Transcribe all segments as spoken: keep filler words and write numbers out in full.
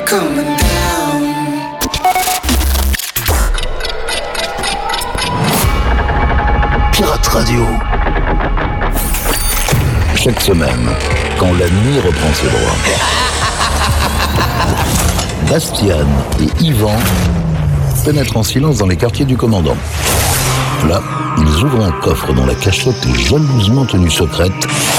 coming down. Pirate Radio. Chaque semaine, quand la nuit reprend ses droits, Bastian et Yvan pénètrent en silence dans les quartiers du commandant. Là, ils ouvrent un coffre dont la cachette est jalousement tenue secrète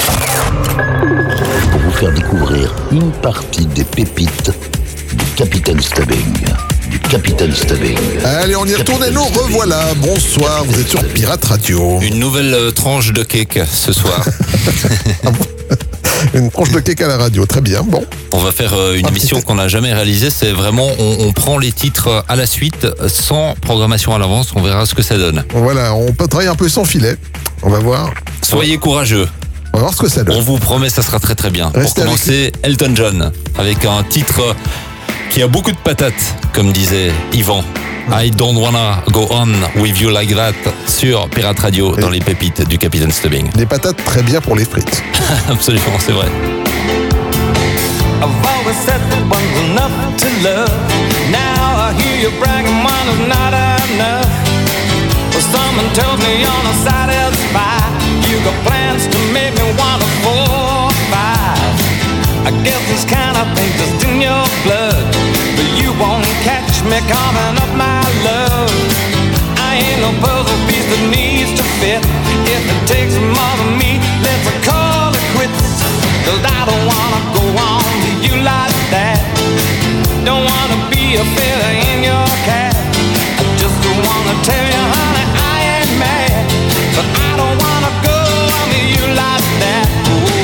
pour vous faire découvrir une partie des pépites du Capitaine Stubbing. Du Capitaine Stubbing. Allez, on y retourne et nous revoilà. Bonsoir, vous êtes sur Pirate Radio. Une nouvelle euh, tranche de cake ce soir. Ah bon. Une tranche de cake à la radio, très bien, bon. On va faire euh, une Ah, émission qu'on n'a jamais réalisée, c'est vraiment, on, on prend les titres à la suite, sans programmation à l'avance, on verra ce que ça donne. Voilà, on peut travailler un peu sans filet, on va voir. Soyez courageux, On va voir ce que ça donne. on vous promet ça sera très très bien. Restez Pour commencer, Elton John, avec un titre qui a beaucoup de patates, comme disait Yvan. I don't wanna go on with you like that, sur Pirate Radio, dans les pépites du Capitaine Stubbing. Des patates très bien pour les frites. Absolument, c'est vrai. I've always said that one's enough to love. Now I hear you bragging one is not enough. Well, someone tells me you're not satisfied. You got plans to make me want a four or five. I guess this kind of thing just in your blood, but you won't catch me coughing up my love. I ain't no puzzle piece that needs to fit. If it takes more than me, let's call it quits. Cause I don't wanna go on to you like that. Don't wanna be a feather in your cap. I just wanna tell you, honey, I ain't mad, but I don't wanna go on to you like that. Ooh.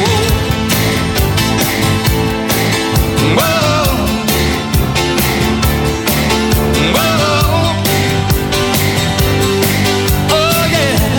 Whoa. Whoa. Oh yeah.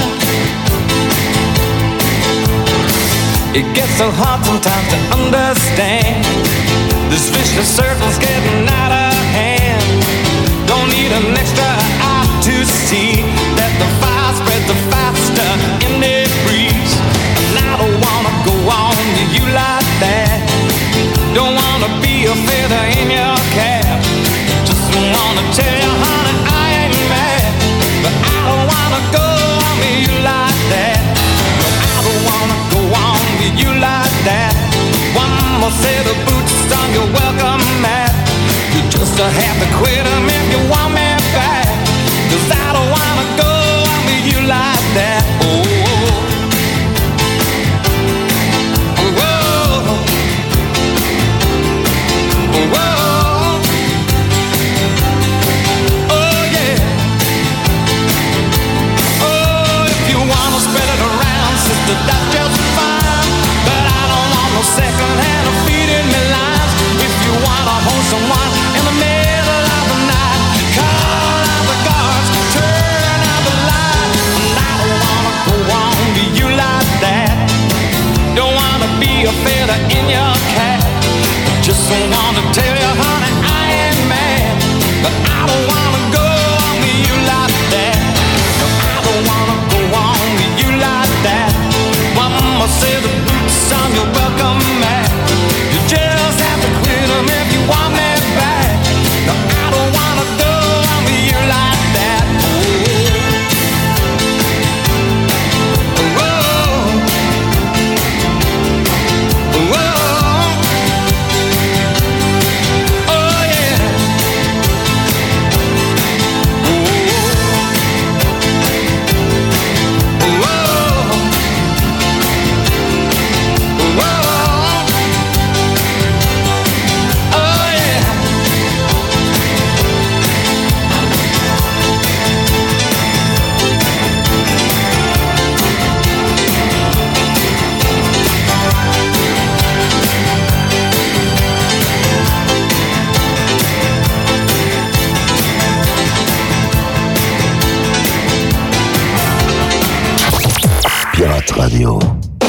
It gets so hard sometimes to understand. This vicious circle's getting out of hand. Don't need an extra eye to see that the fire spreads the faster in the breeze. And I don't wanna go on to you like that. Don't wanna be a feather in your cap. Just wanna tell you, honey, I ain't mad, but I don't wanna go on to you like that. No, I don't wanna go on to you like that. One more set of boots on your welcome mat. You just have to quit them if you want me back. Cause I don't wanna go on to you like that. Oh. Whoa. Oh yeah. Oh, if you wanna spread it around, sister, that's just fine. But I don't want no second hand of feeding me lines. If you wanna hold someone in the middle of the night, call out the guards, turn out the light. And I don't wanna go on to you like that. Don't wanna be a feather in your cap. Just wanna tell you, honey, I ain't mad, but I don't wanna go on to you like that. No, I don't wanna go on to you like that. One more set of boots on your welcome mat. You just have to quit them if you want me back. No, I don't wanna go on to you like that. Whoa. Whoa. Pirate Radio.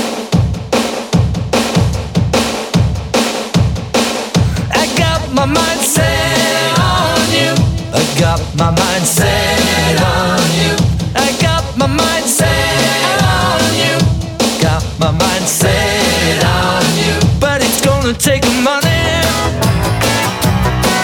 I got my mind set on you. I got my mind set on you. I got my mind set on you. Got my mind set on you. But it's gonna take money.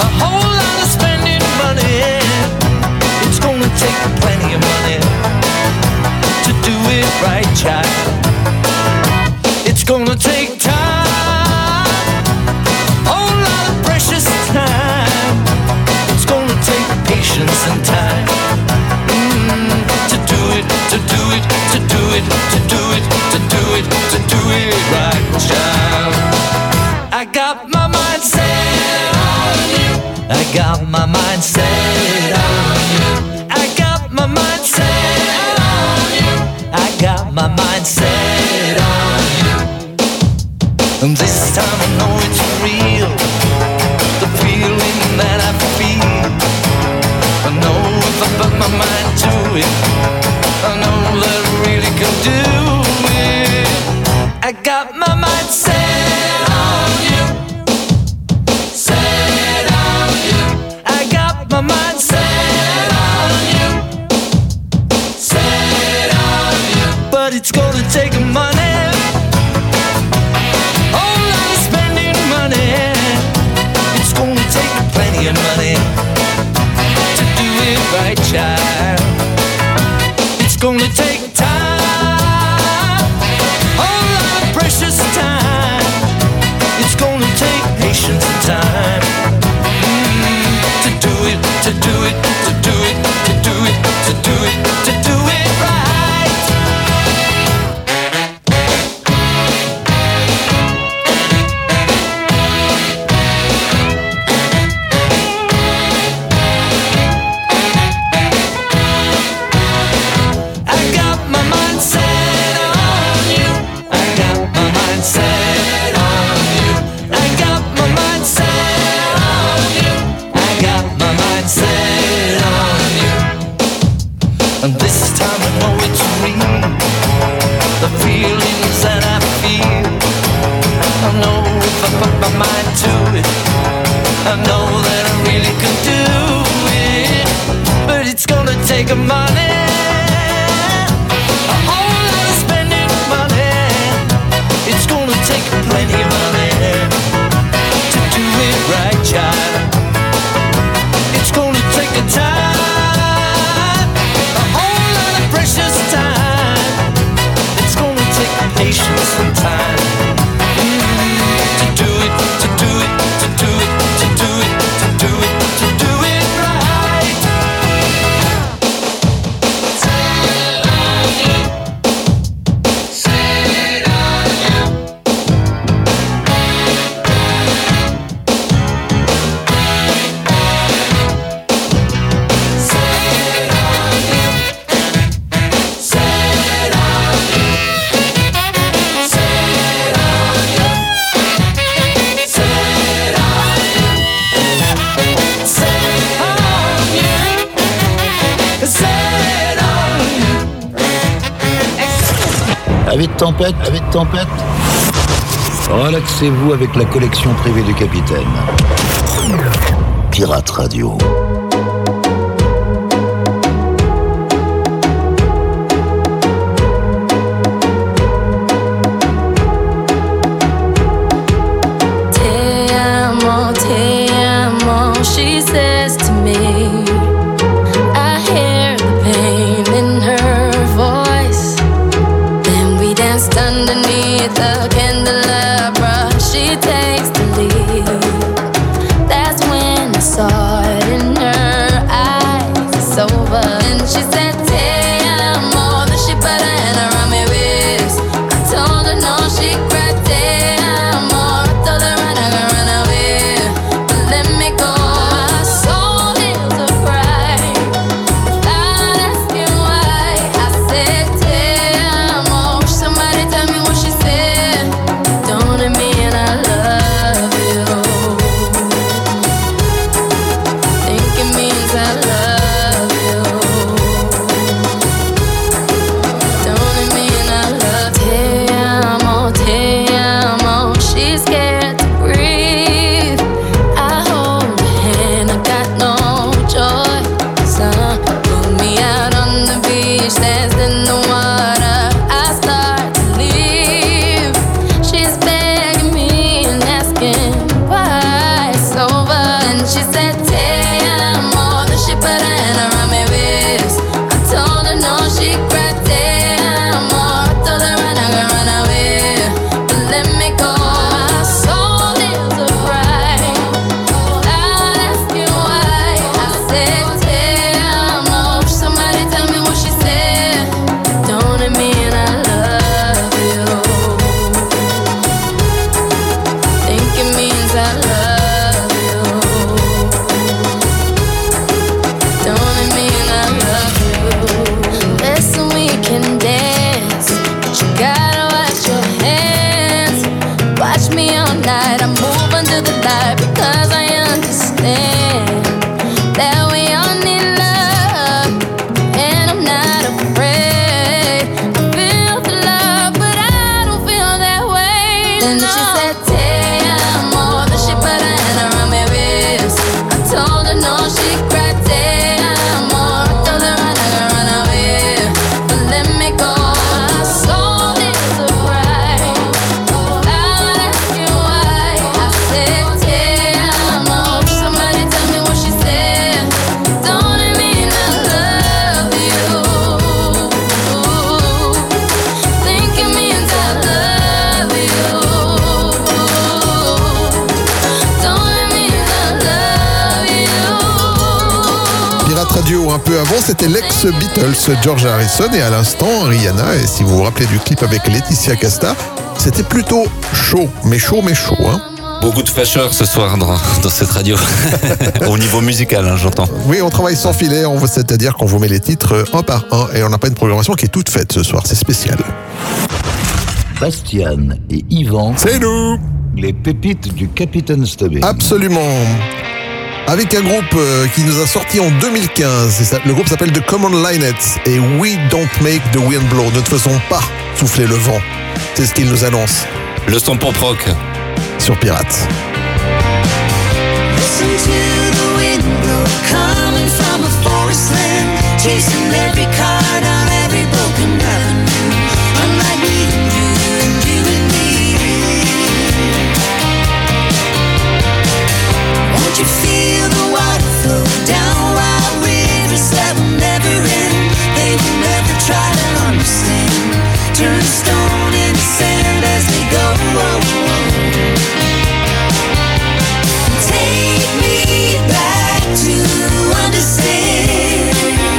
It's gonna take time, a whole lot of precious time. It's gonna take patience and time mm, to do it, to do it, to do it, to do it, to do it, to do it right, child. I got my mind set on you. I got my mind set on you. I got my mind set on you. I got my mind set on you. And this time I know it's real, the feeling that I feel. I know if I put my mind to it, I know that I really can do it. I got my mind set on you, set on you. I got my mind set on you, set on you. But it's gonna take money, whole lot of spending money. It's gonna take plenty of money to do it right, child. It's gonna take time, whole lot of precious time. It's gonna take patience and time mm, to do it, to do it, to do it, to do it, to do it, to do it right. And this time I know it's real, the feelings that I feel. I know if I put my mind to it, I know that I really can do it. But it's gonna take a money, a whole lot of spending money. It's gonna take plenty of money to do it right, child. It's gonna take a time, precious time. It's gonna take patience and time mm, to do it, to do it, to do it, to do it, to do it, to do it right. Set on you, set on you. Set on you. Avis de tempête, avis de tempête. Relaxez-vous avec la collection privée du capitaine. Pirate Radio. Te amo, te amo, she says to me. I hear the pain in her voice. Then we danced underneath the candelabra. She takes the lead. That's when I saw it in her. Then she said, te amo. Then she put her hand around my wrist. I told her no, she cried, te amo. I told her I'm not gonna run away, but let me go. I saw this right. I would ask you why. I said, te amo. Somebody tell me what she said. Don't it mean I love you? Think it means I love you. Don't it mean I love you? Pirate Radio, un peu avant, c'était l'ex-Beatles, George Harrison, et à l'instant, Rihanna. Et si vous vous rappelez du clip avec Laetitia Casta, c'était plutôt chaud, mais chaud, mais chaud, hein. Beaucoup de fâcheurs ce soir dans, dans cette radio. Au niveau musical, hein, j'entends. Oui, on travaille sans filet, on- c'est-à-dire qu'on vous met les titres un par un, et on n'a pas une programmation qui est toute faite ce soir, c'est spécial. Bastian et Yvan, C'est nous! les pépites du Capitaine Stubbing. Absolument. Avec un groupe euh, qui nous a sorti en deux mille quinze. Et ça- le groupe s'appelle The Common Linettes. Et We Don't Make the Wind Blow. Nous ne faisons pas souffler le vent. C'est ce qu'ils nous annoncent Le son pop rock. sur Pirates. Listen to the wind blow coming from a forest land, chasing every car down every broken avenue. Unlike me and you and you and me. Won't you feel the water flow down wild rivers that will never end? They will never try to understand. Turn stone into sand as they go. Take me back to understand.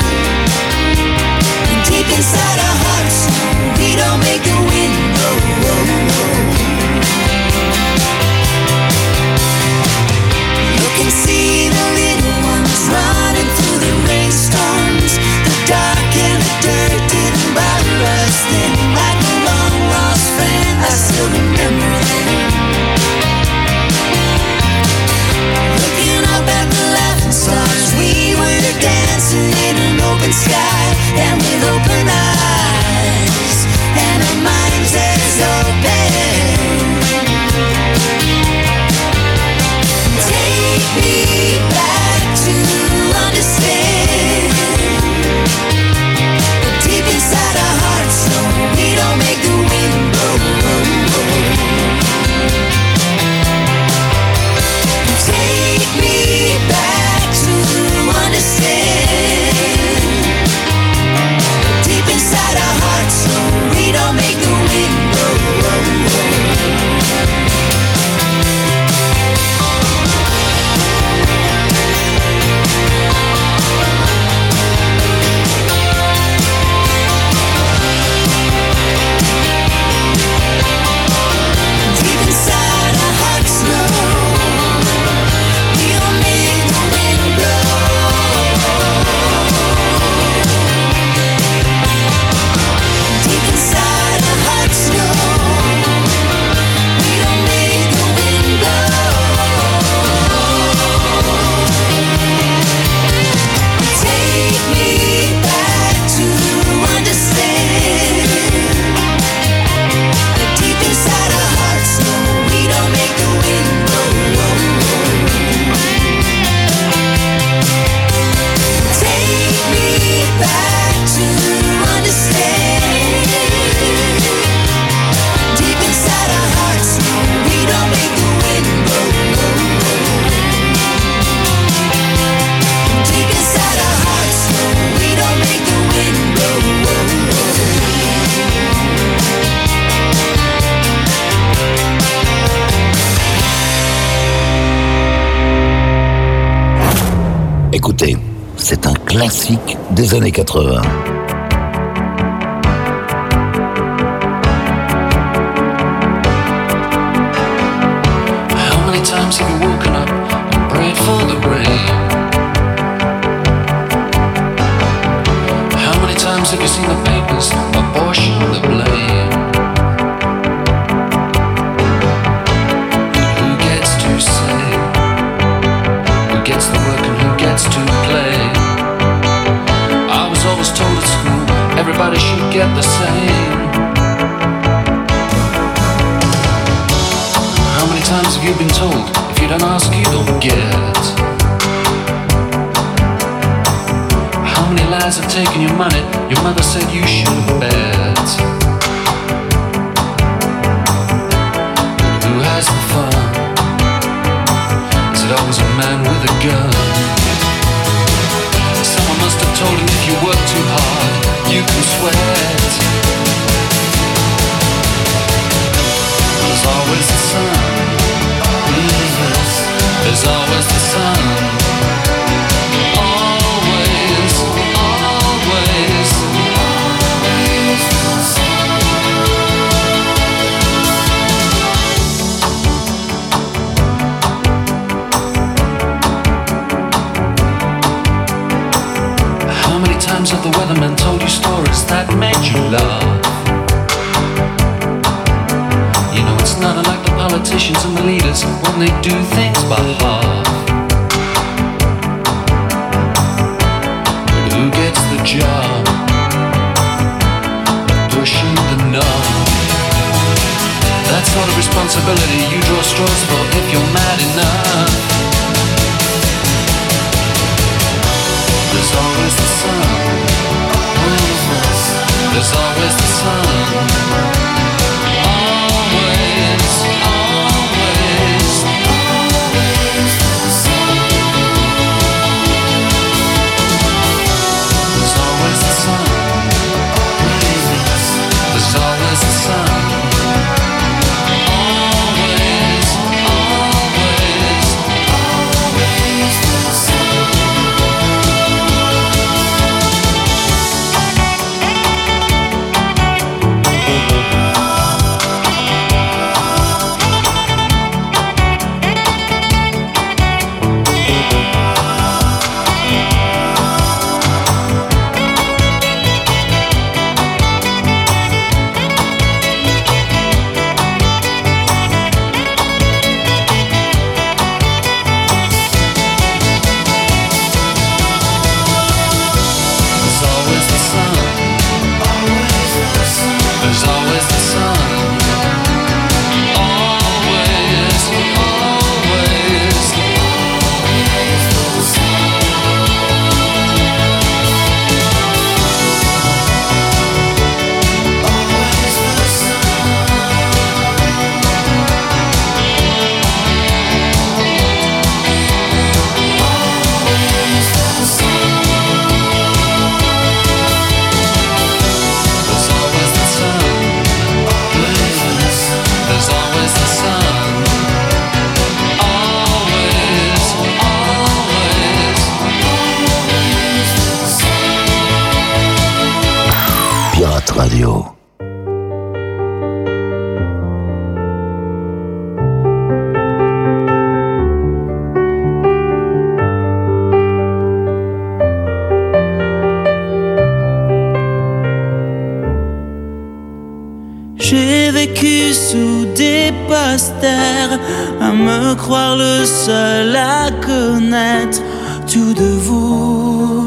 And deep inside our hearts, we don't make the wind blow. Look and see the little ones running through the rainstorms. The dark and the dirt didn't bother us then. Like a long lost friend, I still remember them. Looking up at the laughing stars, we were dancing in an open sky, and with open eyes, and our minds as open. Take me back to understand. But deep inside our hearts, no, we don't make the wind blow. Take me back to understand. Deep inside our hearts, no, we don't make the wind blow. Deep inside our hearts, no, we don't make the wind blow. Deep inside our hearts, no, we don't make the wind blow. Take me back to understand. Deep inside our hearts, no, we don't make the wind blow. Take me back to understand. Deep inside our hearts, no, we don't make the wind blow. Deep inside our hearts, no, we don't make the wind blow. Écoutez, c'est un classique des années quatre-vingts. How many times have you woken up and prayed for the rain? How many times have you seen the papers apportion the blame? And who gets to say? Who gets the work and who gets to play? I was always told at school everybody should get the same. times have you been told, if you don't ask, you don't get? How many lies have taken your money? Your mother said you shouldn't bet. Who has the fun? Is it always a man with a gun? Someone must have told him if you work too hard, you can sweat. There's always the sun. There's always the sun. Always, always, always the sun. How many times have the weathermen told you stories that made you laugh? You know it's not unlike the politicians and the leaders when they do things by half. But who gets the job of pushing the knob? That sort of responsibility you draw straws for if you're mad enough. There's always the sun. There's always the sun. Radio. J'ai vécu sous des posters, à me croire le seul à connaître tout de vous.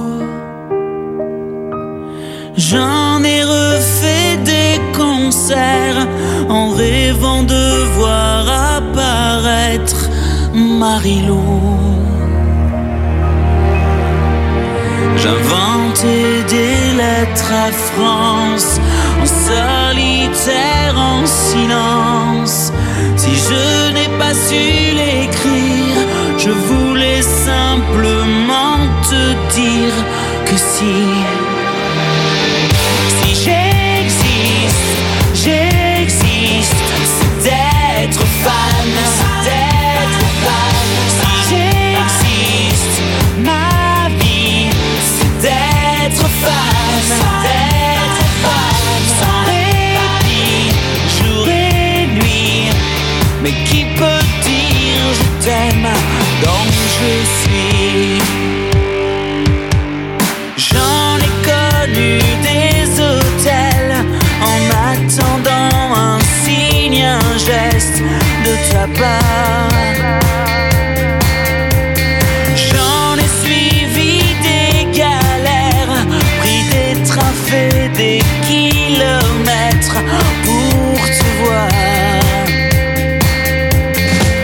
J'en ai refait des concerts en rêvant de voir apparaître Marilou. J'inventais des lettres à France, en solitaire, en silence. Si je n'ai pas su l'écrire, je voulais simplement te dire que si. Si j'existe, j'existe, c'est d'être fan, c'est d'être fan. Si j'existe, ma vie, c'est d'être fan, d'être fan. Sans répit, jour et nuit. Mais qui peut dire je t'aime donc je suis. J'en ai connu des hôtels en attendant un signe, un geste de ta part. J'en ai suivi des galères, pris des trains, fait des kilomètres pour te voir.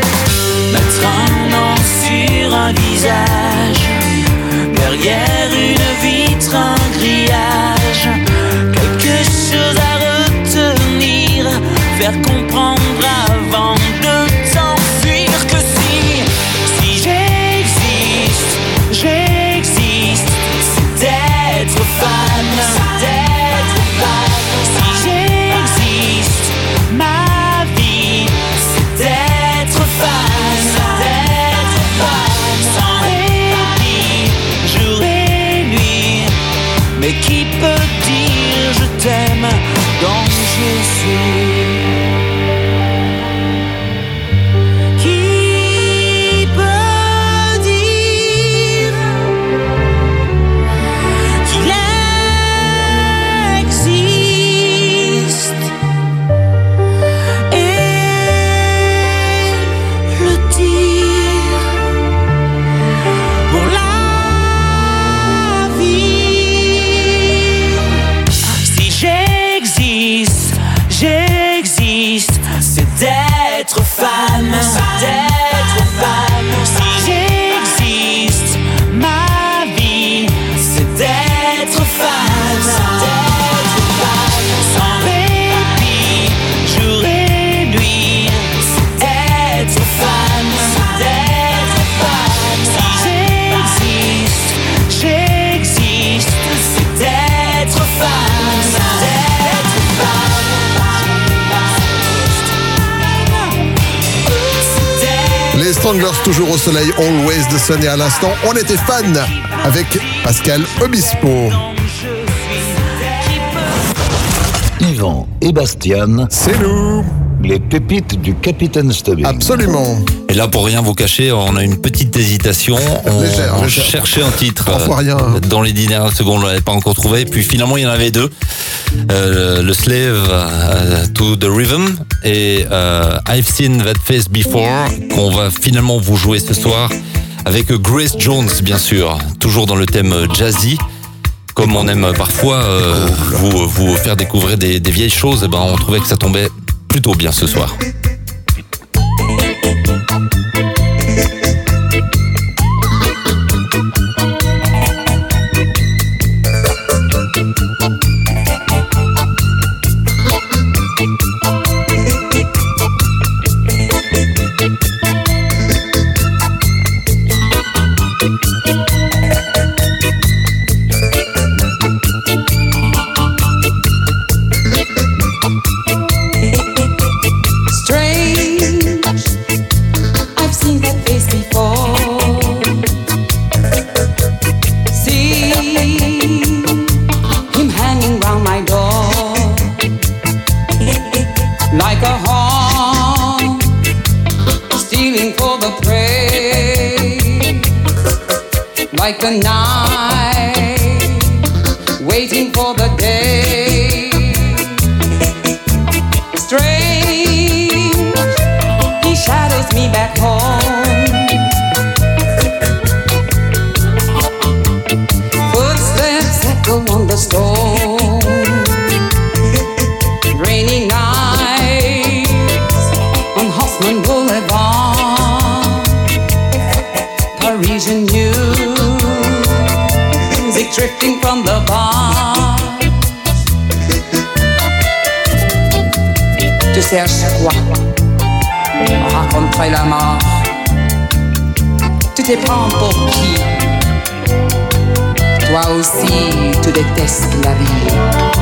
derrière une vitre, un grillage. Quelque chose à retenir, faire comprendre avant de t'enfuir que si, si j'existe, j'existe, c'est d'être fan, d'être fan. Si j'existe, ma vie, c'est d'être fan, d'être fan. Sans répit, jour et nuit. Mais qui peut dire je t'aime donc je suis? Qui peut dire qu'il existe et le dire pour la vie? Si j'existe, j'existe, c'est d'être fan, d'être fan. Si j'existe, ma vie, c'est d'être fan, d'être fan. Sans répit, jour et nuit, c'est d'être fan, d'être fan. Si j'existe, j'existe, c'est d'être fan, d'être fan. Les Stranglers toujours au soleil, Always the Sun, et à l'instant, on était fan avec Pascal Obispo. Yvan et Bastian, C'est nous. les pépites du Capitaine Stubbing. Absolument. Et là, pour rien vous cacher, on a une petite hésitation. On, Légère, on légère. cherchait un titre Parfois euh, rien, hein. dans les dix dernières secondes, on l'avait pas encore trouvé. Puis finalement, il y en avait deux. Euh, le Slave euh, to the Rhythm et euh, I've Seen That Face Before, qu'on va finalement vous jouer ce soir avec Grace Jones, bien sûr, toujours dans le thème jazzy. Comme on aime parfois euh, vous, vous faire découvrir des, des vieilles choses, eh ben, on trouvait que ça tombait plutôt bien ce soir. Strange, I've seen that face before. See him hanging round my door like a hawk, stealing for the prey, like the night, waiting for the day. Strange, he shadows me back home. Footsteps echo on the stone. Rainy nights on Haussmann Boulevard. Parisian music drifting from the bar. Tu cherches quoi? Raconterai la mort. Tu te prends pour qui? Toi aussi, tu détestes la vie.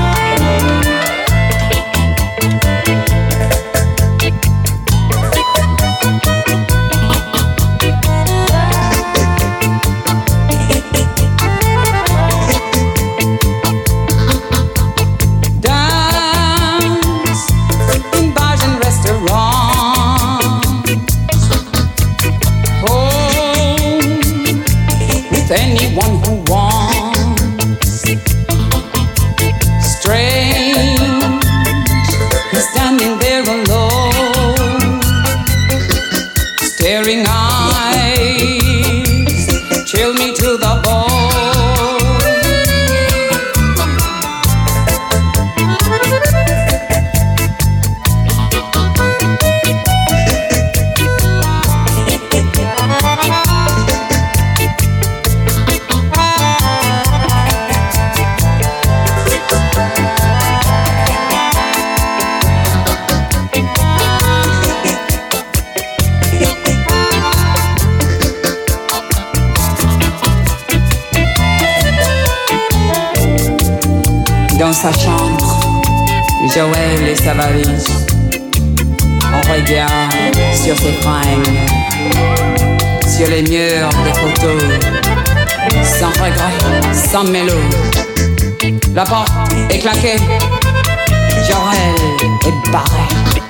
Dance in bars and restaurants. Home with anyone who wants. Strange, he's standing there alone. Staring eyes chill me to the bone. Dans sa chambre, Joël et sa valise. On regarde sur ses fringues, sur les murs des photos, sans regret, sans mélo. La porte est claquée, Joël est barré.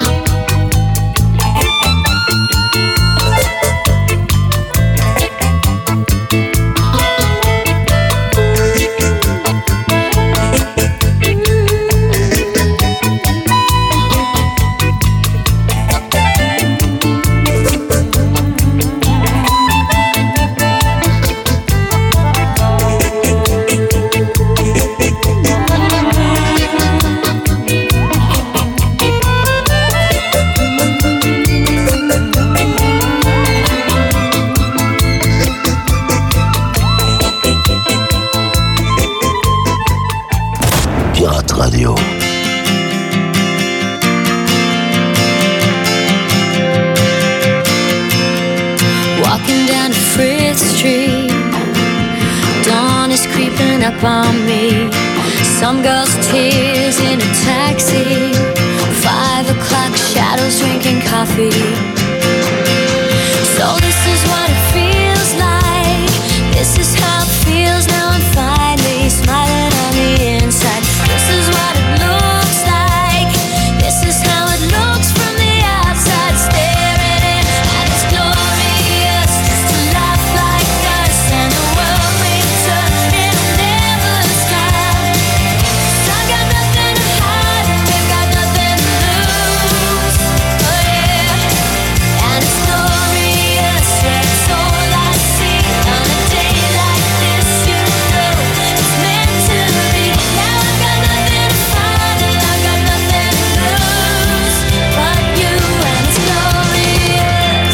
Radio. Walking down Frith Street, dawn is creeping up on me. Some girl's tears in a taxi. Five o'clock shadows drinking coffee. So this is what it feels like. This is how it feels now. I'm finally smiling on the inside. This is what it looks like. This is how it looks from the outside, staring in, and it's glorious just to laugh like us, and the world we turn, it'll never stop. 'Cause I've got nothing to hide, and we've got nothing to lose. Oh yeah, and it's glorious, yeah, it's all I see on a day like this. You know it's meant to be. Now I've got nothing to find, and I've got nothing to lose but you, and it's glorious.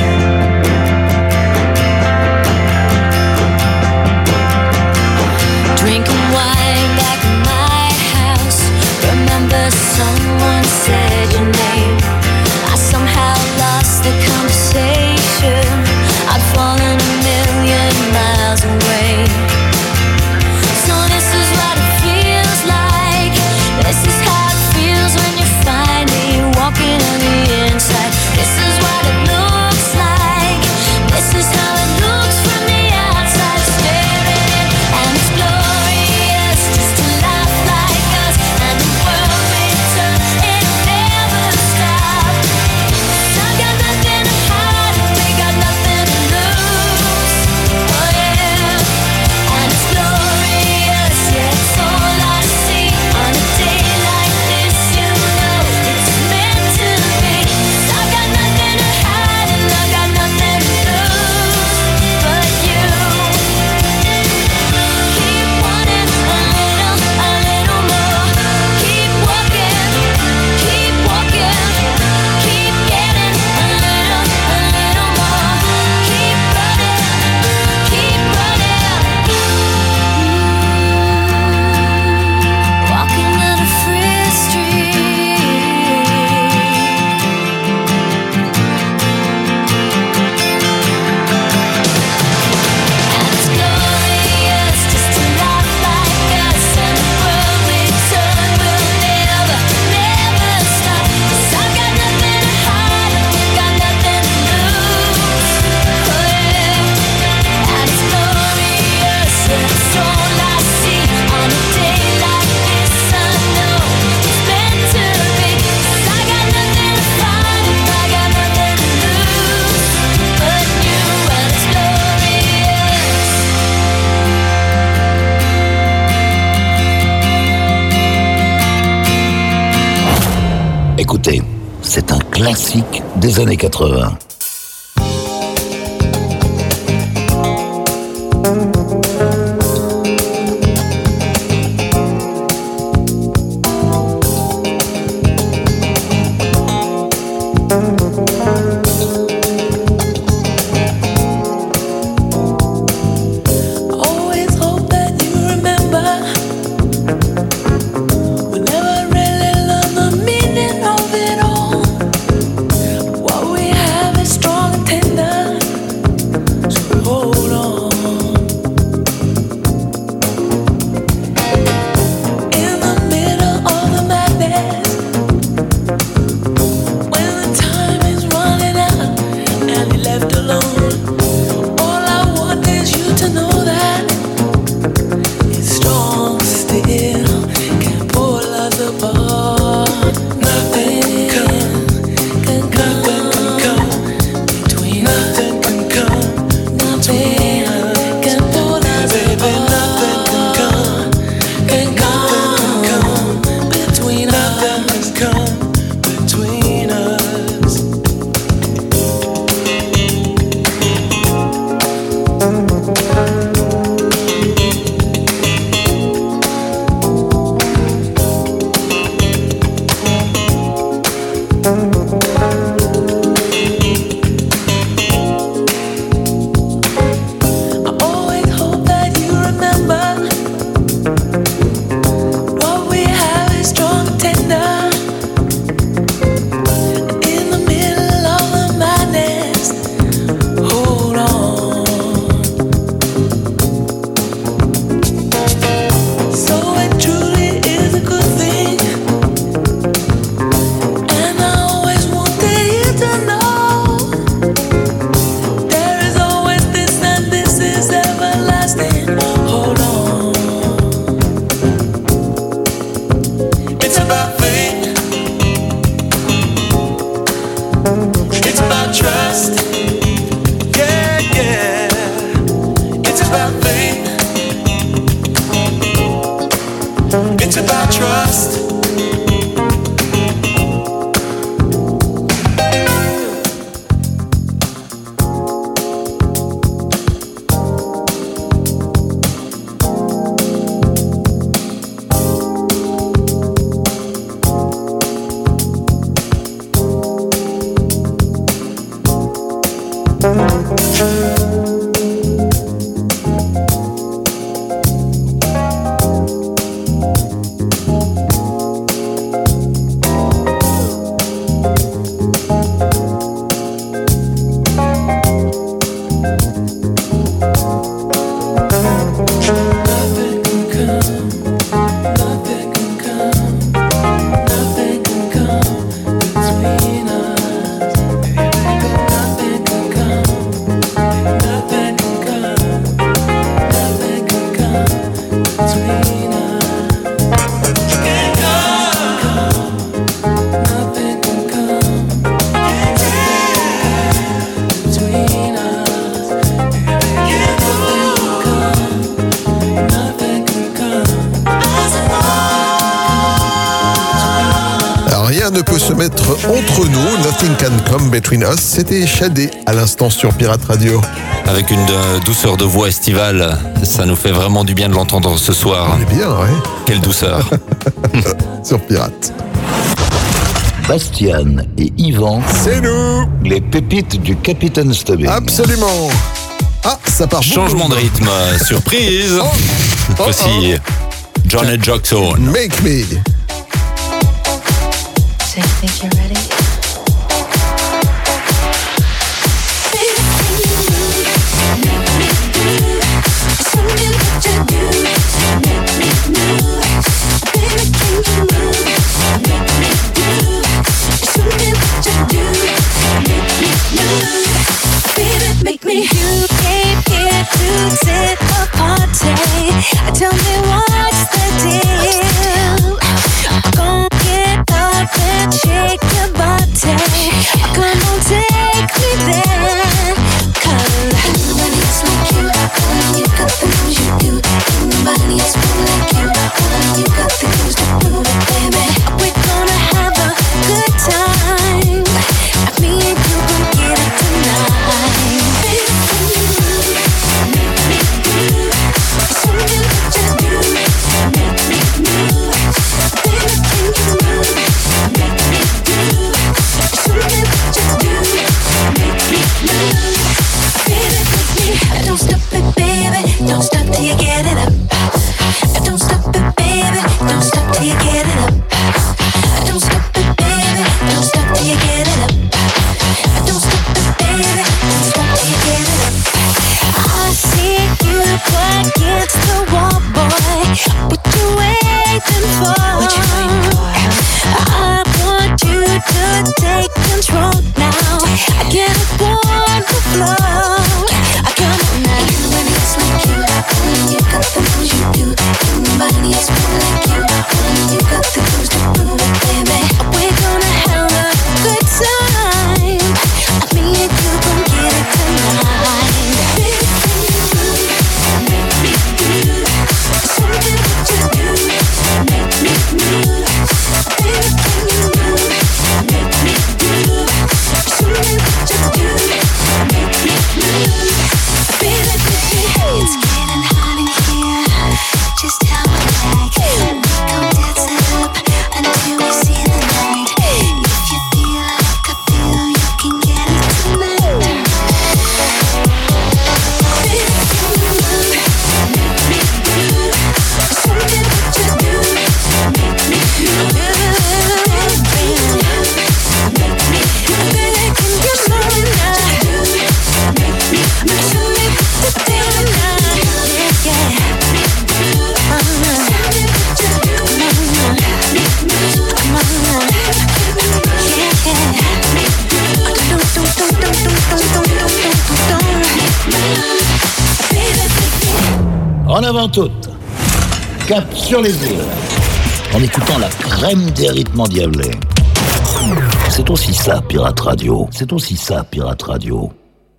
Drinking wine back in my house. Remember someone said your name. I somehow lost the conversation. I'd fallen a million miles away. So this is what it feels like. This is how it feels when you're finally walking on the inside. This is what it looks like. This is how it looks from the outside, staring in, and it's glorious just to laugh like us, and the world we turn, it'll never stop. 'Cause I've got nothing to hide, and we got nothing to lose. Oh yeah, and it's glorious, yeah, it's all I see on a day like this. You know it's meant to be. 'Cause I've got nothing to hide, and I've got nothing to lose but you. Keep wanting a little, a little more. Keep walking, keep walking. Keep getting a little, a little more. Keep running, keep running. Walking down a Frith Street. And it's glorious just to laugh like us, and the world we turn will never, never stop. 'Cause I've got nothing to hide, and we've got nothing to lose. Oh yeah, and it's glorious, yeah, it's all I see on a day like this. I know it's meant to be. 'Cause I got nothing to find, and I got nothing to lose but you, and it's glorious. Écoutez, c'est un classique des années quatre-vingts. Always hope that you remember. We never really learned the meaning of it all. What we have is Ne peut se mettre entre nous, Nothing Can Come Between Us. C'était Shadé à l'instant sur Pirate Radio. Avec une euh, douceur de voix estivale, ça nous fait vraiment du bien de l'entendre ce soir. On est bien, ouais. Quelle douceur. Sur Pirate. Bastian et Yvan. C'est nous. Les pépites du Capitaine Stubbing. Absolument. Ah, ça part. Changement de rythme, surprise. Oh. Oh, Voici oh. Janet Jackson. Make Me. So you think you're ready? Make me. You came here to set a party. Tell me what's the deal. Go get up and shake your body. Come on, take me there. Cause nobody else like you. Only you got the moves you do. Nobody else feel like you. Only you got the moves to prove it, baby. We're gonna have a good time. Me and you gon' get it tonight. Don't stop it, baby. Don't stop till you get it up. Don't stop it, baby. Don't stop till you get it up. Don't stop it, baby. Don't stop till you get it up. Don't stop it, baby. Don't stop till you get it up. I see you against the wall, boy. What you waiting for? What you waiting for? I want you to take control now. I can't want the flow. I come on now. Nobody else like you. Only you got the moves you do. Nobody else feel like you. Only you got the moves to prove it, baby. We're gonna have a good time. Me and you gon' get it tonight. Something that you do. Make me move. Baby, can you move? Make me do. Something that you do. Make me move. Baby, it's getting hot in here. Just how I like it. We gon' dance it up until we see the light. If you feel like I feel, you can get it tonight. Baby, can you move? Make me move. Something that you do. Make me move. Baby, make me move. Baby, can you move now? Make me move. Show me what to do now. Yeah, yeah. En avant toutes, cap sur les îles, en écoutant la crème des rythmes endiablés. C'est aussi ça, Pirate Radio. C'est aussi ça, Pirate Radio.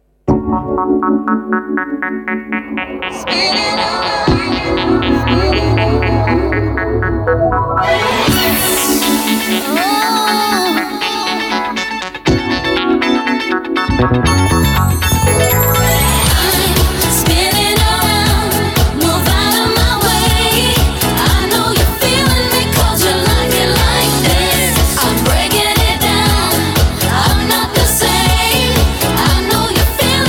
Spinning around, move out of my way. I know you're feeling me 'cause you like it like this. I'm breaking it down, I'm not the same. I know you're feeling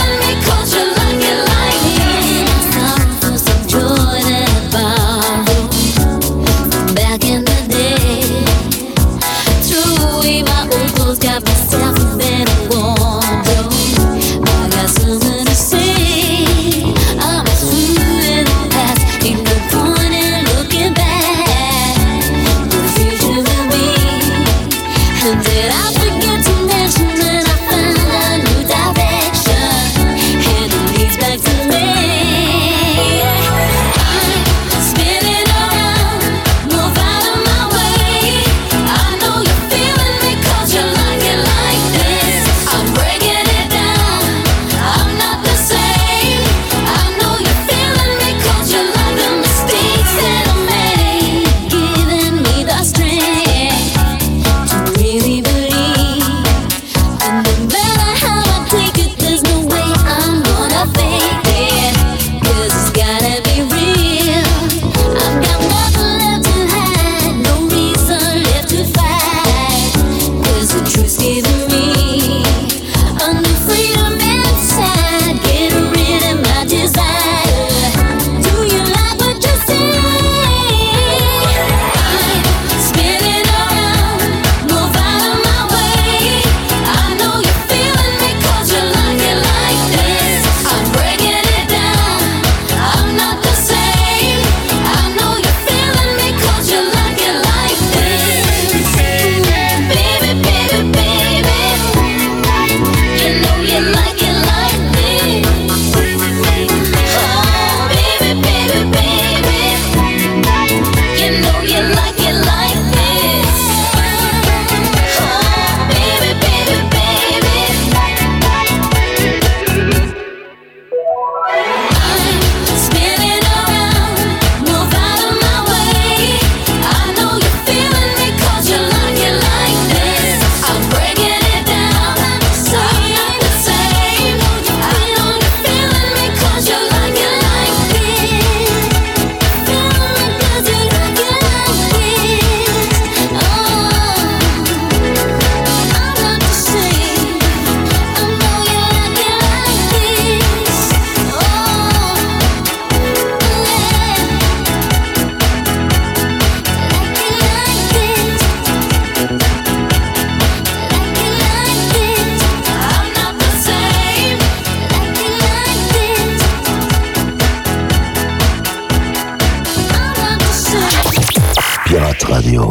Radio.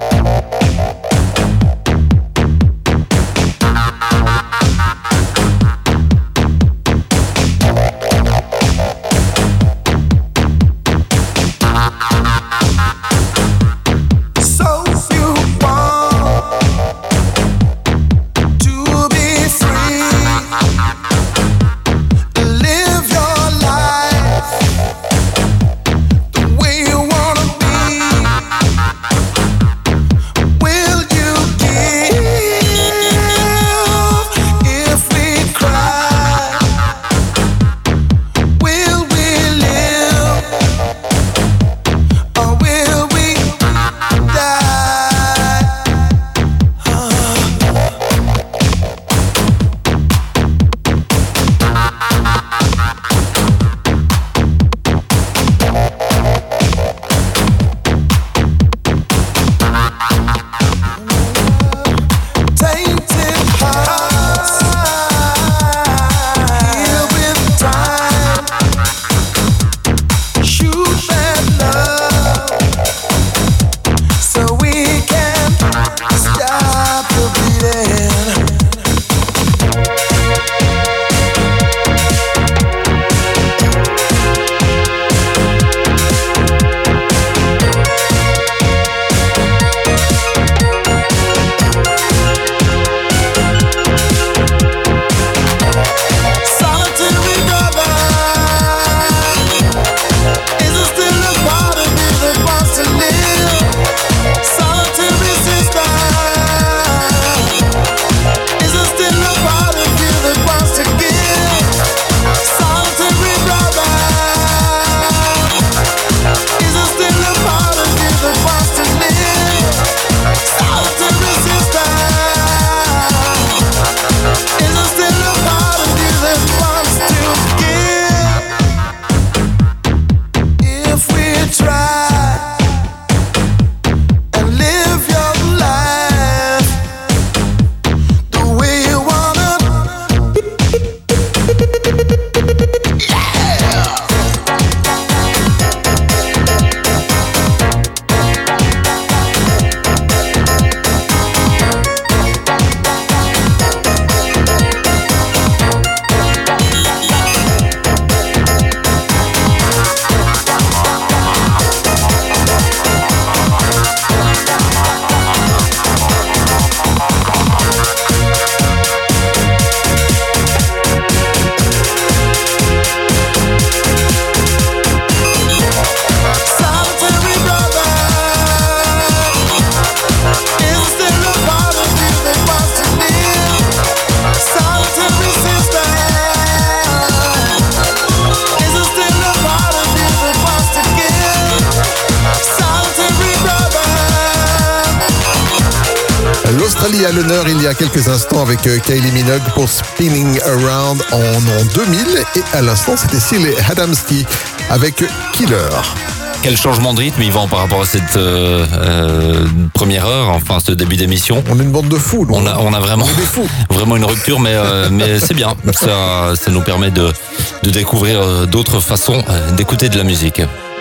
L'Australie à l'honneur il y a quelques instants avec Kylie Minogue pour Spinning Around en an deux mille et à l'instant c'était Cyle Adamski avec Killer. Quel changement de rythme, Yvan, par rapport à cette euh, euh, première heure, enfin ce début d'émission. On est une bande de fous. On a, on a vraiment, vraiment une rupture, mais, euh, mais c'est bien. Ça, ça nous permet de, de découvrir d'autres façons d'écouter de la musique.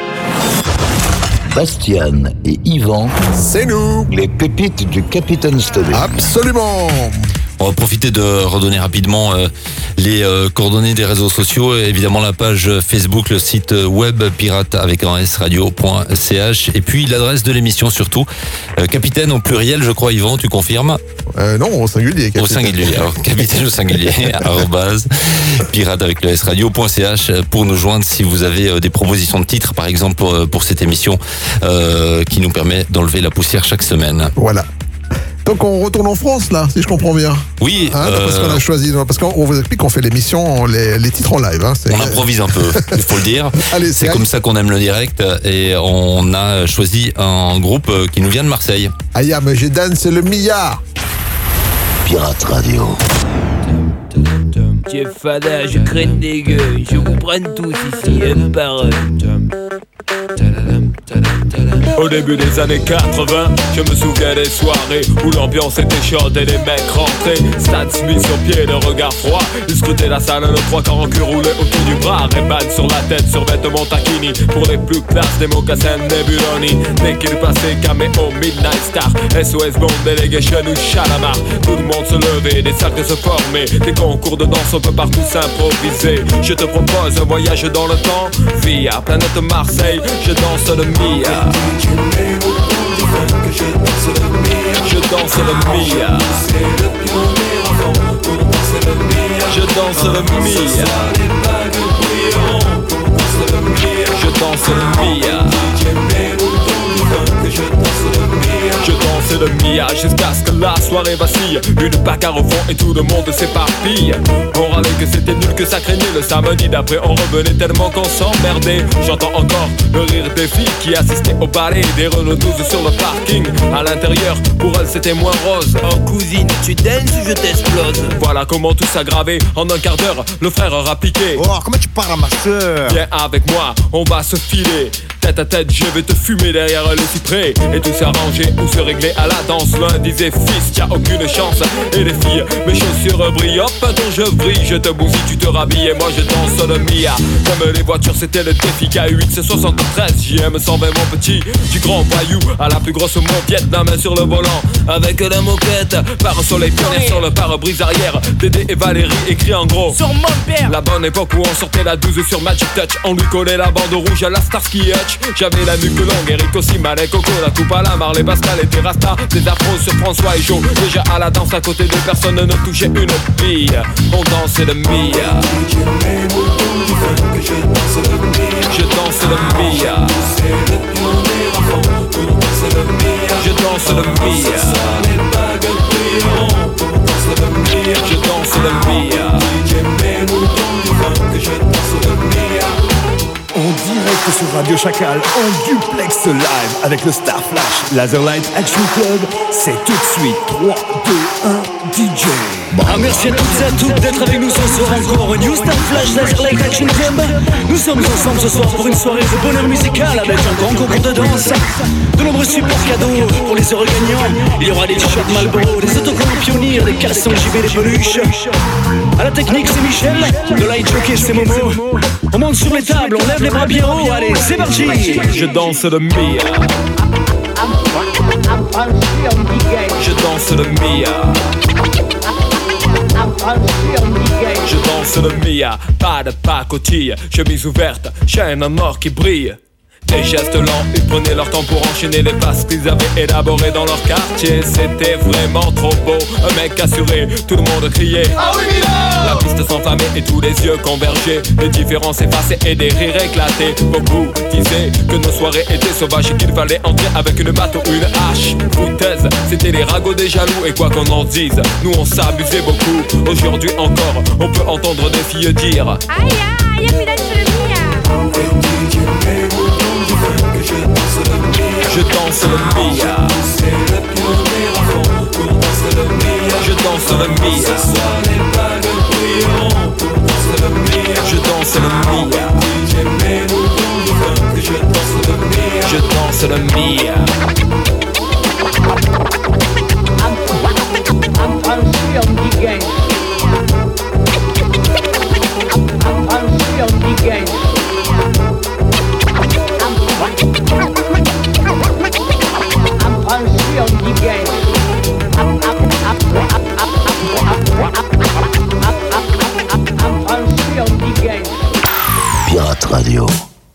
Bastian et Yvan, c'est nous, les pépites du Capitaine Stubbing. Absolument. On va profiter de redonner rapidement euh, les euh, coordonnées des réseaux sociaux, évidemment la page Facebook, le site web pirate avec un s radio point c h et puis l'adresse de l'émission surtout. Euh, capitaine au pluriel, je crois, Yvan, tu confirmes? euh, Non, au singulier. Capitaine. Au singulier, alors capitaine au singulier, arrobase, pirate avec le s radio point c h pour nous joindre si vous avez des propositions de titres, par exemple pour, pour cette émission euh, qui nous permet d'enlever la poussière chaque semaine. Voilà. Donc on retourne en France là, si je comprends bien. Oui. Hein, euh... Parce qu'on a choisi, parce qu'on vous explique qu'on fait l'émission, les, les titres en live. Hein, on improvise un peu, il faut le dire. Allez, c'est comme ça qu'on aime le direct et on a choisi un groupe qui nous vient de Marseille. Aya, mais j'ai Dan, c'est le Mia. Pirate Radio. Jeff Fada, je craigne des gueules, je vous prenne tous ici un par un. Au début des années quatre-vingts, je me souviens des soirées où l'ambiance était chaude et les mecs rentraient. Stan Smith sur pied, le regard froid. Ils scrutaient la salle, le trois quarts en cul roulé autour du bras. Ray-Ban sur la tête, sur vêtements taquini. Pour les plus classes, des mocassins Nebuloni. Dès qu'il passait, caméo, Midnight Star, S O S Bond, Delegation ou Chalamar. Tout le monde se levait, des cercles se formaient. Des concours de danse, on peut partout s'improviser. Je te propose un voyage dans le temps via planète Marseille, je danse le Mia. Je danse le Mia. Je danse le Mia. Je danse le Mia. Je danse le Mia jusqu'à ce que la soirée vacille. Une bagarre au fond et tout le monde s'éparpille. On râlait que c'était nul, que ça craignait. Le samedi d'après on revenait tellement qu'on s'emmerdait. J'entends encore le rire des filles qui assistaient au ballet des Renault douze sur le parking. À l'intérieur, pour elles c'était moins rose. Oh cousine, tu danses ou je t'explose. Voilà comment tout s'aggravait. En un quart d'heure, le frère aura piqué. Oh, comment tu parles à ma soeur? Viens avec moi, on va se filer. Tête à tête, je vais te fumer derrière le cyprès. Et tout s'arranger ou se régler à la danse. L'un disait fils, y'a aucune chance. Et les filles, mes chaussures brillent. Hop, attends, je brille, je te bousille, tu te rhabilles. Et moi je danse le Mia. Comme les voitures, c'était le défi. K huit, c'est soixante-treize, J M cent vingt, mon petit. Du grand voyou à la plus grosse mauviette. La main sur le volant, avec la moquette. Par un soleil pionnier sur le pare-brise arrière. Dédé et Valérie écrit en gros sur mon père. La bonne époque où on sortait la douze sur Magic Touch. On lui collait la bande rouge à la Starsky Hutch. J'avais la nuque longue, Eric aussi, Malek, Coco, la coupe à la Marley, Pascal et Terrasta. Des afros sur François et Joe. Déjà à la danse à côté de personne ne touchait une bille. On dansait le Mia. Je danse le Mia. Je danse le Mia. Je danse le Mia. En direct sur Radio Chacal, en duplex live avec le Star Flash Laserlight Action Club, c'est tout de suite trois, deux, un, D J. Ah, merci à toutes et à tous d'être avec nous ce soir encore au New Star Flash Laserlight Action Club. Nous sommes ensemble ce soir pour une soirée de bonheur musical avec un grand concours de danse, de nombreux supports cadeaux pour les heureux gagnants. Il y aura des t-shirts Marlboro, des autocollants Pionnier, des caleçons J B, des peluches. À la technique c'est Michel, le light jockey c'est Momo. On monte sur les tables, on lève les bras bien haut, allez c'est parti. Je danse le Mia. Je danse le Mia. Je danse le Mia, pas de pacotille, chemise ouverte, chaîne en or qui brille. Des gestes lents, ils prenaient leur temps pour enchaîner les passes qu'ils avaient élaborées dans leur quartier. C'était vraiment trop beau, un mec assuré, tout le monde criait ah oui Mila. La piste s'enflammait et tous les yeux convergeaient. Les différences effacées et des rires éclatés. Beaucoup disaient que nos soirées étaient sauvages et qu'il fallait entrer avec une batte ou une hache. Foutaise, c'était les ragots des jaloux et quoi qu'on en dise, nous on s'abusait beaucoup. Aujourd'hui encore, on peut entendre des filles dire aïe aïe, mi danse le Mia. Je danse le Mia. Je danse le Mia. Je danse le Mia. Je danse le Mia. Pirate Radio.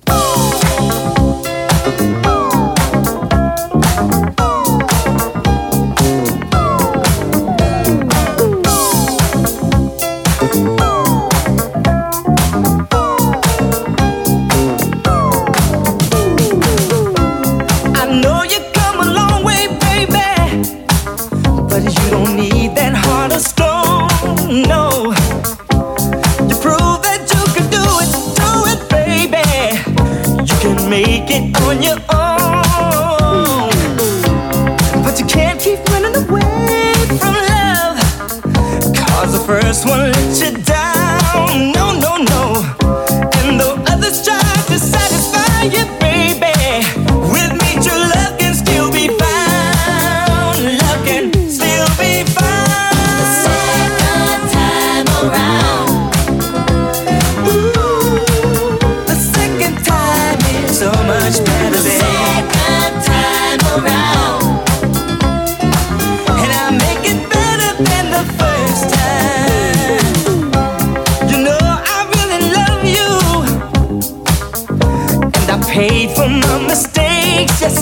First one let you down, no, no, no. And though others try to satisfy you, baby, with me true love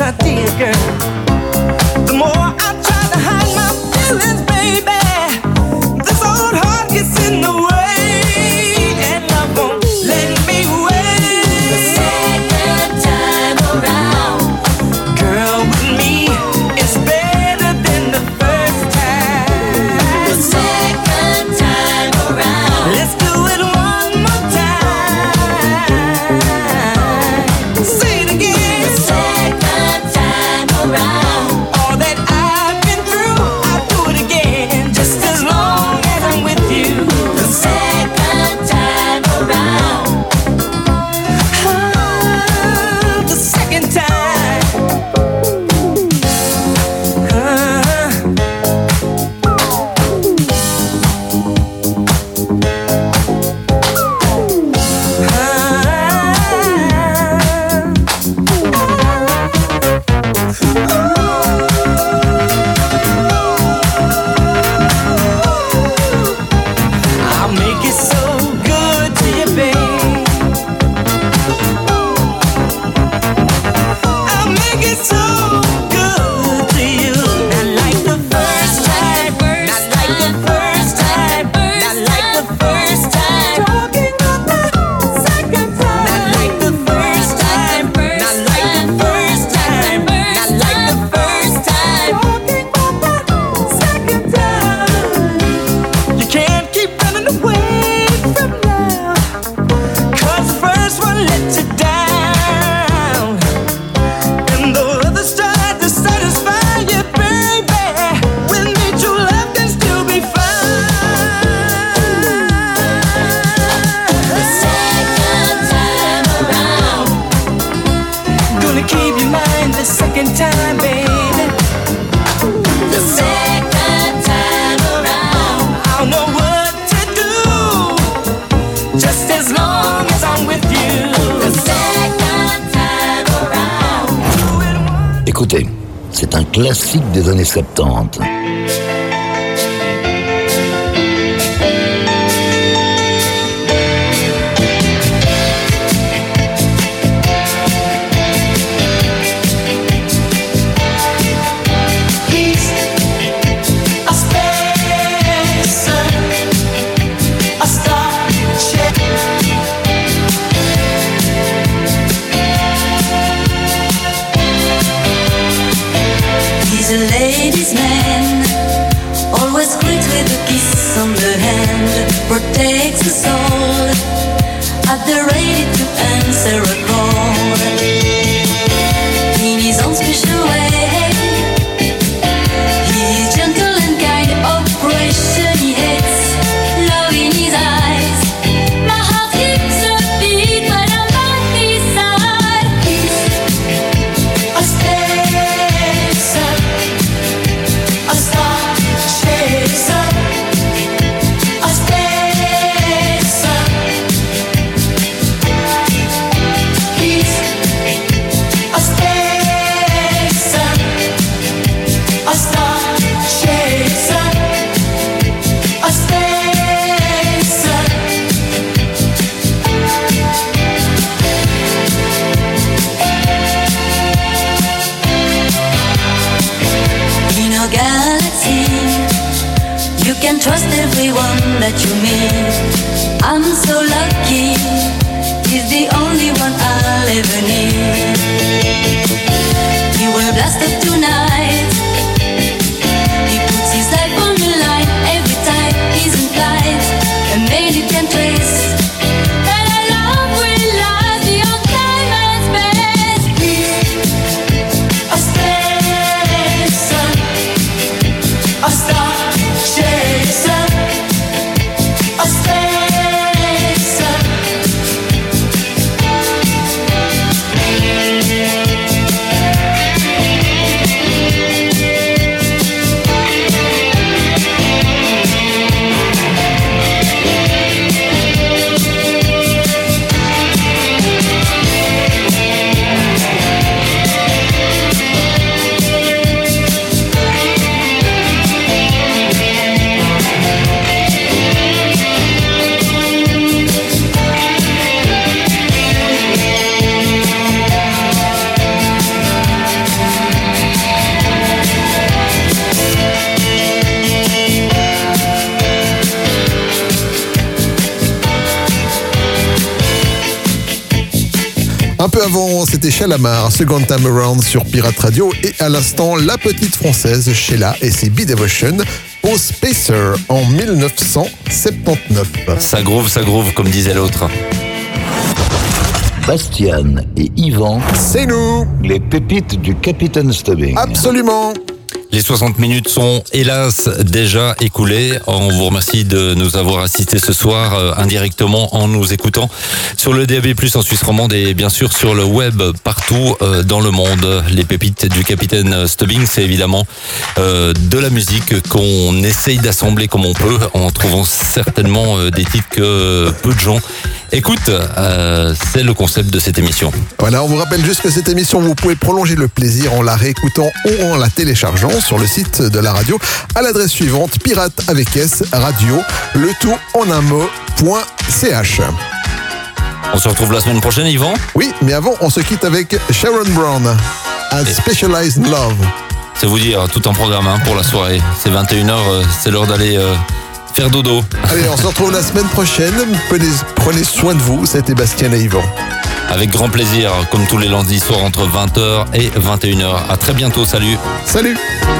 I did, girl, the more I try to hide my feelings, baby. This old heart gets in the way, and love won't let me wait. The second time around, girl, with me it's better than the first time. the second time around, Let's do it one more time. Say it again. the second time around, All that I've been through, I'll do it again, just as long as I'm with you. the second time around, Ah, the second time. Ah. I'll make it so good to you, babe. I'll make it so good to you. Not like the first time, not like the first time, not like the first time. Talking about the second time. Not like the first time, not like the first time, not like the first time. Talking about the second time. You can't keep running away from love, 'cause the first one let you down, and the others tried to satisfy you, baby. With me, true love can still be found. the second time around, Gonna keep your mind the second time, baby. the second time around, I don't know what to do, just as long as I'm with you. the second time around. Écoutez, c'est un classique des années soixante-dix. He's a spacer, a star ship. He's a ladies' man, always greet with a kiss on the hand, protects the soul, at the ready to answer a call. In his own special way, he's gentle and kind, operation he hates, love in his eyes. My heart skips a beat when I'm by his side. He's A spacer, a star chaser, a spacer, peu avant, c'était Shalamar, Second Time Around sur Pirate Radio. Et à l'instant, la petite française Sheila et ses B-Devotion au Spacer en dix-neuf cent soixante-dix-neuf. Ça groove, ça groove, comme disait l'autre. Bastian et Yvan, c'est nous, les pépites du Capitaine Stubbing. Absolument. Les soixante minutes sont hélas déjà écoulées. On vous remercie de nous avoir assistés ce soir euh, indirectement en nous écoutant sur le D A B plus, en Suisse romande et bien sûr sur le web partout euh, dans le monde. Les pépites du Capitaine Stubbing, c'est évidemment euh, de la musique qu'on essaye d'assembler comme on peut en trouvant certainement euh, des titres que peu de gens écoutent. Euh, c'est le concept de cette émission. Voilà, on vous rappelle juste que cette émission, vous pouvez prolonger le plaisir en la réécoutant ou en la téléchargeant sur le site de la radio à l'adresse suivante, pirate avec S, radio, le tout en un mot, point ch. On se retrouve la semaine prochaine, Yvan. Oui, mais avant, on se quitte avec Sharon Brown, A Specialized Love. C'est vous dire, tout un programme hein, pour la soirée. C'est vingt et une heures, euh, c'est l'heure d'aller euh, faire dodo. Allez, on se retrouve la semaine prochaine. Prenez, prenez soin de vous, c'était Bastien et Yvan. Avec grand plaisir, comme tous les lundis soirs entre vingt heures et vingt et une heures. À très bientôt, salut. Salut.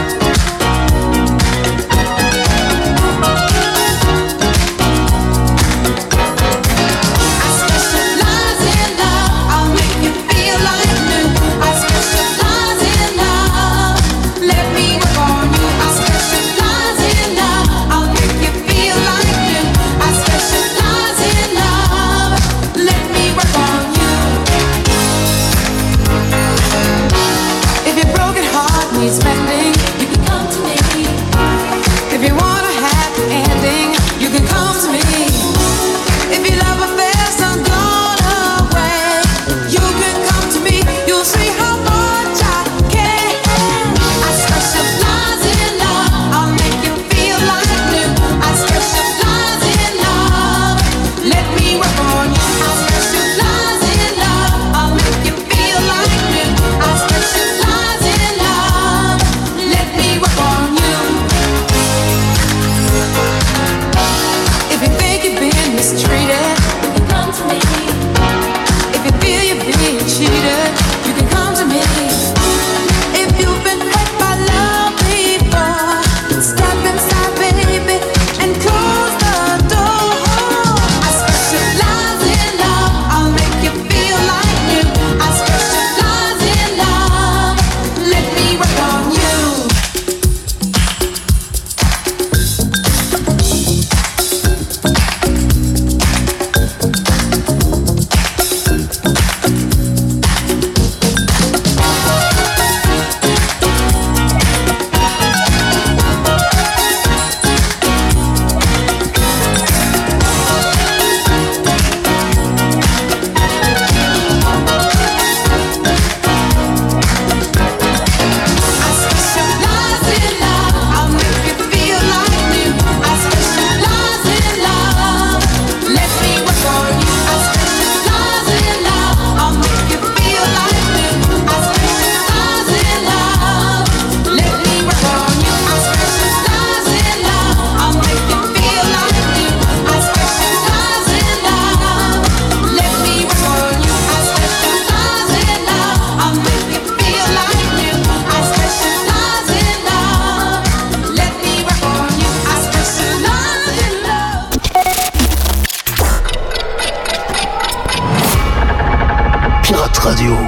Radio.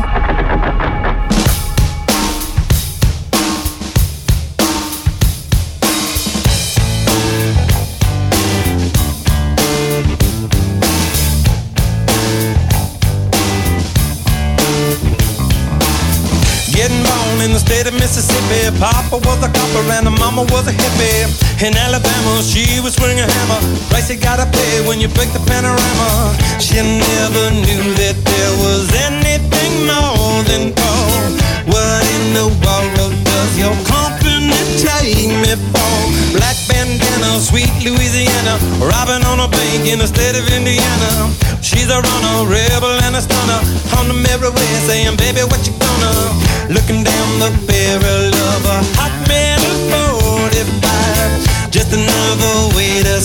Getting born in the state of Mississippi. Papa was a copper and the mama was a hippie. In Alabama, she was swinging a hammer. Price you gotta pay when you break the panorama. She never knew that there was anything more than gold. What in the world does your company take me for? Black bandana, sweet Louisiana, robbing on a bank in the state of Indiana. She's a runner, rebel and a stunner. On the merry way saying, baby, what you gonna? Looking down the barrel of a hot metal forty-five. Just another way to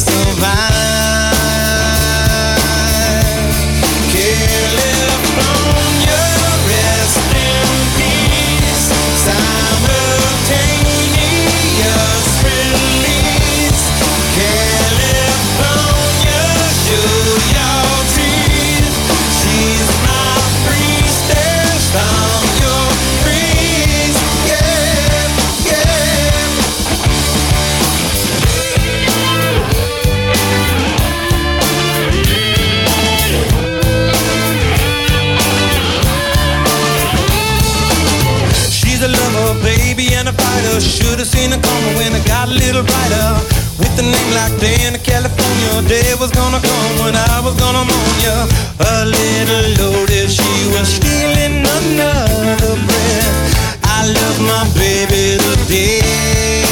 survive. California. should have seen it coming when it got a little brighter. With a name like Diana California, day was gonna come when I was gonna mourn ya. A little loaded, she was stealing another breath. I love my baby to death.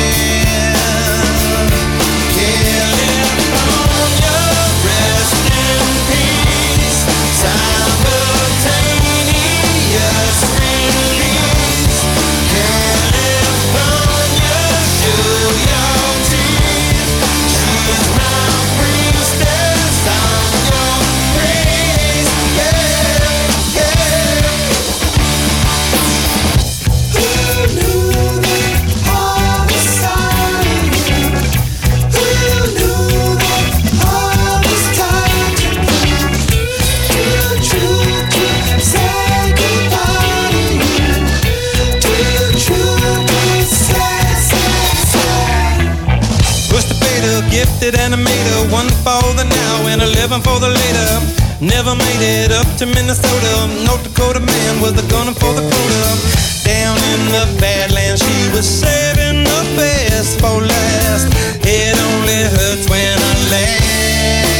California, rest in peace. Simultaneous release. California, show your teeth. She's my priestess, I'm your praise. Yeah, yeah. Who knew that all was starting? Who knew that all was time to come? Too true to say goodbye to you. Too true to say, say, say. Push the fader, gifted animator, one for the now and eleven for the later. Never made it up to Minnesota. North Dakota man was a gunner for the quota. Down in the Badlands, she was saving the best for last. It only hurts when I laugh.